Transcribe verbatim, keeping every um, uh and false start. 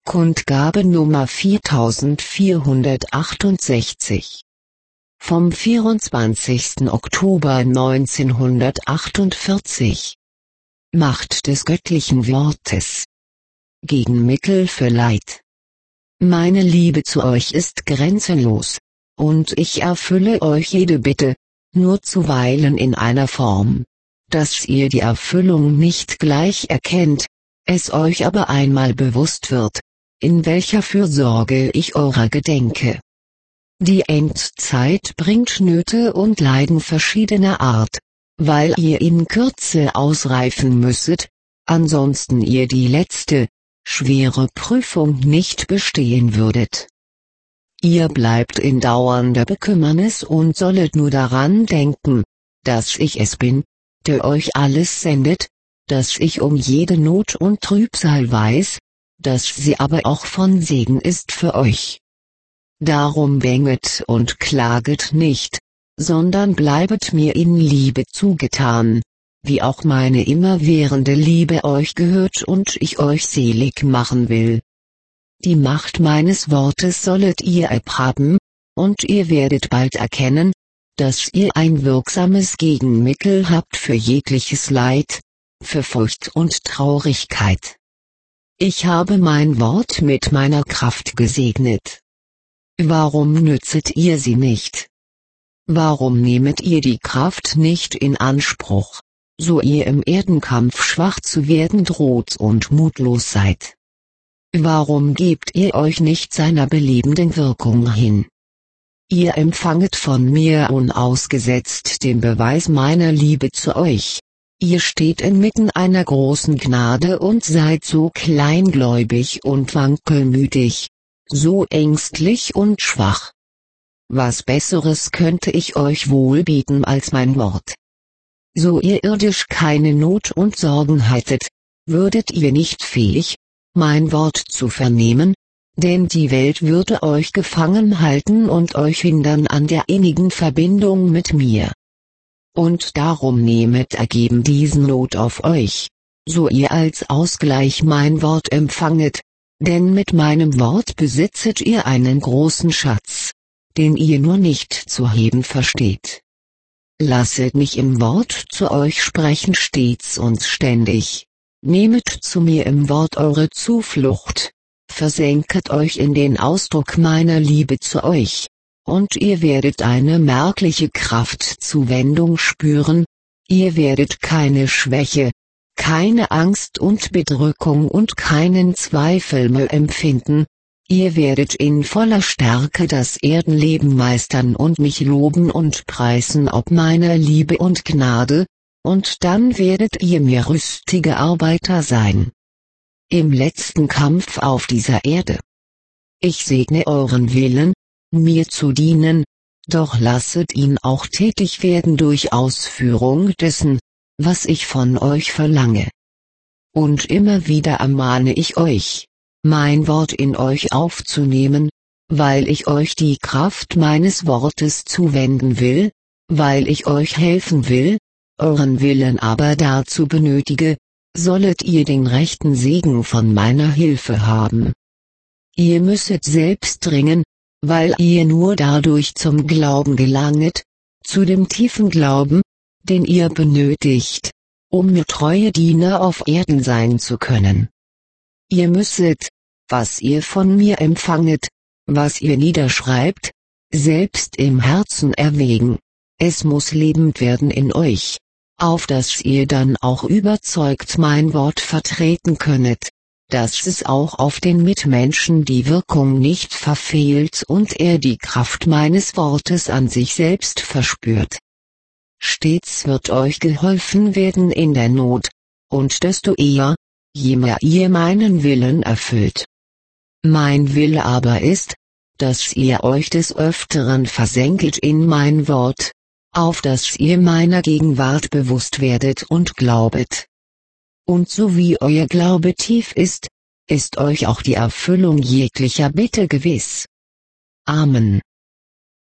Kundgabe Nummer viertausendvierhundertachtundsechzig. Vom vierundzwanzigsten Oktober neunzehnhundertachtundvierzig. Macht des göttlichen Wortes. Gegenmittel für Leid. Meine Liebe zu euch ist grenzenlos, und ich erfülle euch jede Bitte, nur zuweilen in einer Form, dass ihr die Erfüllung nicht gleich erkennt, es euch aber einmal bewusst wird, in welcher Fürsorge ich eurer gedenke. Die Endzeit bringt Nöte und Leiden verschiedener Art, weil ihr in Kürze ausreifen müsset, ansonsten ihr die letzte, schwere Prüfung nicht bestehen würdet. Ihr bleibt in dauernder Bekümmernis und sollet nur daran denken, dass ich es bin, der euch alles sendet, dass ich um jede Not und Trübsal weiß, dass sie aber auch von Segen ist für euch. Darum bänget und klaget nicht, sondern bleibet mir in Liebe zugetan, wie auch meine immerwährende Liebe euch gehört und ich euch selig machen will. Die Macht meines Wortes sollet ihr erproben, und ihr werdet bald erkennen, dass ihr ein wirksames Gegenmittel habt für jegliches Leid, für Furcht und Traurigkeit. Ich habe mein Wort mit meiner Kraft gesegnet. Warum nützet ihr sie nicht? Warum nehmet ihr die Kraft nicht in Anspruch, so ihr im Erdenkampf schwach zu werden droht und mutlos seid? Warum gebt ihr euch nicht seiner belebenden Wirkung hin? Ihr empfanget von mir unausgesetzt den Beweis meiner Liebe zu euch. Ihr steht inmitten einer großen Gnade und seid so kleingläubig und wankelmütig, so ängstlich und schwach. Was Besseres könnte ich euch wohl bieten als mein Wort? So ihr irdisch keine Not und Sorgen hättet, würdet ihr nicht fähig, mein Wort zu vernehmen, denn die Welt würde euch gefangen halten und euch hindern an der innigen Verbindung mit mir. Und darum nehmet ergeben diesen Not auf euch, so ihr als Ausgleich mein Wort empfanget, denn mit meinem Wort besitzet ihr einen großen Schatz, den ihr nur nicht zu heben versteht. Lasset mich im Wort zu euch sprechen stets und ständig, nehmet zu mir im Wort eure Zuflucht, versenket euch in den Ausdruck meiner Liebe zu euch, und ihr werdet eine merkliche Kraftzuwendung spüren, ihr werdet keine Schwäche, keine Angst und Bedrückung und keinen Zweifel mehr empfinden, ihr werdet in voller Stärke das Erdenleben meistern und mich loben und preisen ob meiner Liebe und Gnade, und dann werdet ihr mir rüstige Arbeiter sein. Im letzten Kampf auf dieser Erde. Ich segne euren Willen, mir zu dienen, doch lasset ihn auch tätig werden durch Ausführung dessen, was ich von euch verlange. Und immer wieder ermahne ich euch, mein Wort in euch aufzunehmen, weil ich euch die Kraft meines Wortes zuwenden will, weil ich euch helfen will, euren Willen aber dazu benötige, sollet ihr den rechten Segen von meiner Hilfe haben. Ihr müsset selbst dringen, weil ihr nur dadurch zum Glauben gelanget, zu dem tiefen Glauben, den ihr benötigt, um mir treue Diener auf Erden sein zu können. Ihr müsset, was ihr von mir empfanget, was ihr niederschreibt, selbst im Herzen erwägen, es muss lebend werden in euch, auf dass ihr dann auch überzeugt mein Wort vertreten könnet, dass es auch auf den Mitmenschen die Wirkung nicht verfehlt und er die Kraft meines Wortes an sich selbst verspürt. Stets wird euch geholfen werden in der Not, und desto eher, je mehr ihr meinen Willen erfüllt. Mein Wille aber ist, dass ihr euch des Öfteren versenket in mein Wort, auf dass ihr meiner Gegenwart bewusst werdet und glaubet. Und so wie euer Glaube tief ist, ist euch auch die Erfüllung jeglicher Bitte gewiss. Amen.